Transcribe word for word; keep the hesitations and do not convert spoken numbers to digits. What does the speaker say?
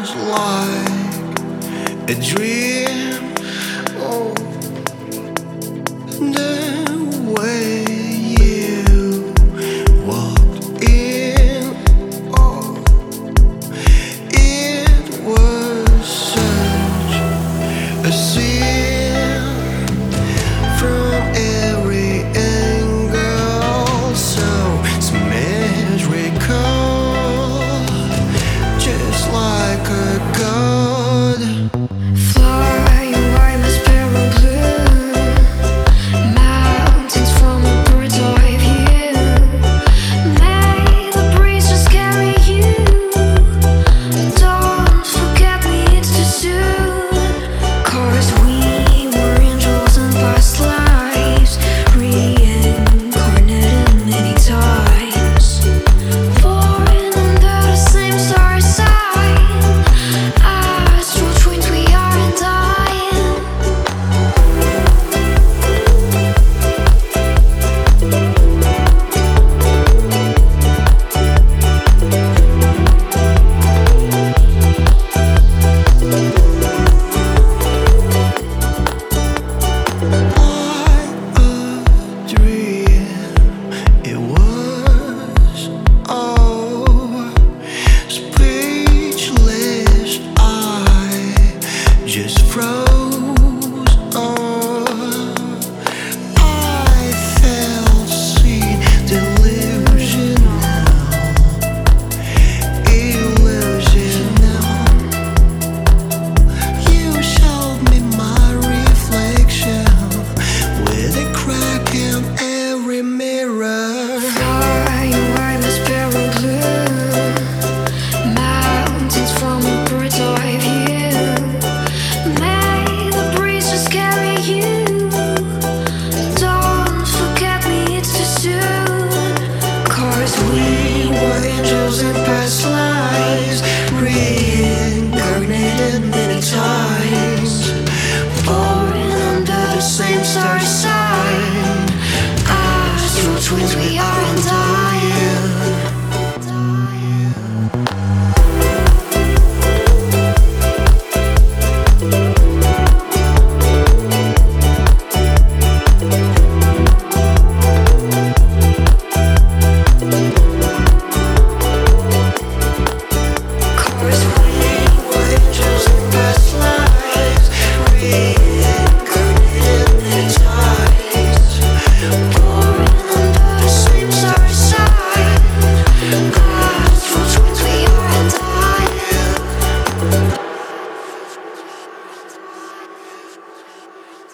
was like a dream. Oh, the way you walked in, oh, it was such a sin from every angle, so symmetrical, just like a god. Flying white as sparrow blue, mountains from a bird's eye view. May the breeze just carry you. Don't forget me, it's too soon. 'Cause we were angels in past lives, reincarnated many times. Born under the same star sign, astral twins we aren't dying. Like a dream, it was, oh, speechless. I just froze. Oh, I felt seen, delusional, illusional. You showed me my reflection with a crack in every mirror. Flying white as sparrow blue, mountains from a bird's eye view. May the breeze just carry you. Don't forget me, it's too soon. 'Cause we were angels in past lives.